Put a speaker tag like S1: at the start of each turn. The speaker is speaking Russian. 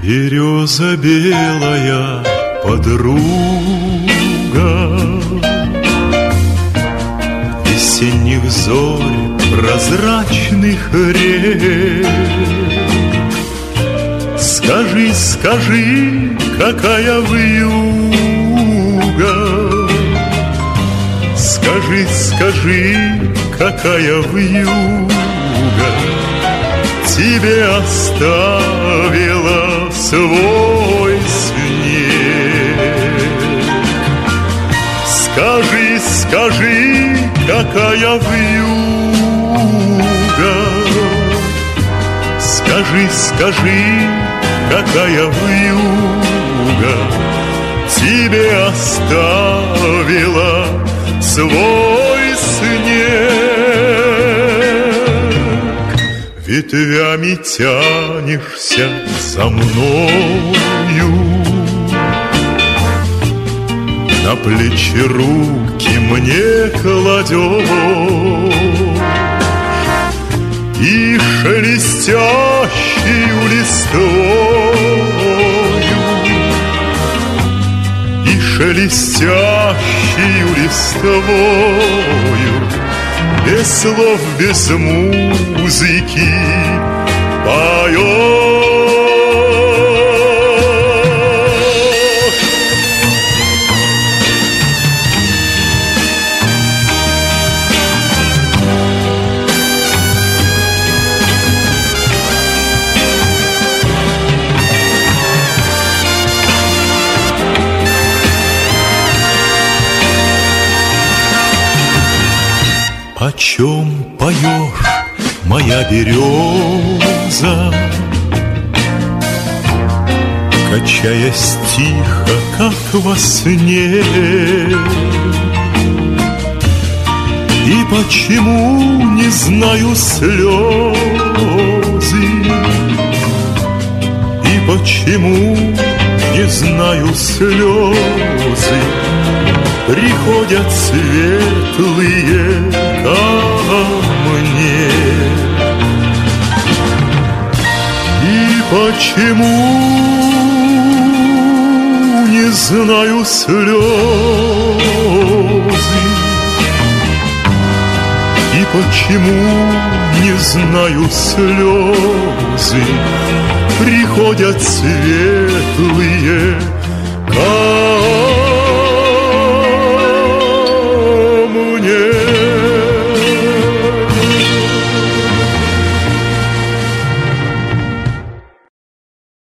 S1: Береза белая, подруга весенних зорь, прозрачных рек. Скажи, скажи, какая вьюга, скажи, скажи, какая вьюга тебе оставила свой снег. Скажи, скажи, какая вьюга, скажи, скажи, какая вьюга тебе оставила свой снег. Ветвями тянешься за мною, на плечи руки мне кладешь, и шелестящую листвою, и шелестящую листвою, без слов, без музыки поешь. О чем поешь, моя береза, качаясь тихо, как во сне? И почему не знаю слезы, и почему не знаю слезы приходят светлые ко мне? И почему не знаю слезы, и почему не знаю слезы приходят светлые ко мне?